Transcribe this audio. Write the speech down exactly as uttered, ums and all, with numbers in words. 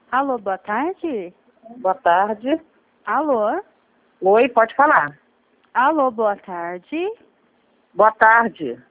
Alô, boa tarde? Boa tarde. Alô? Oi, pode falar. Alô, boa tarde? Boa tarde.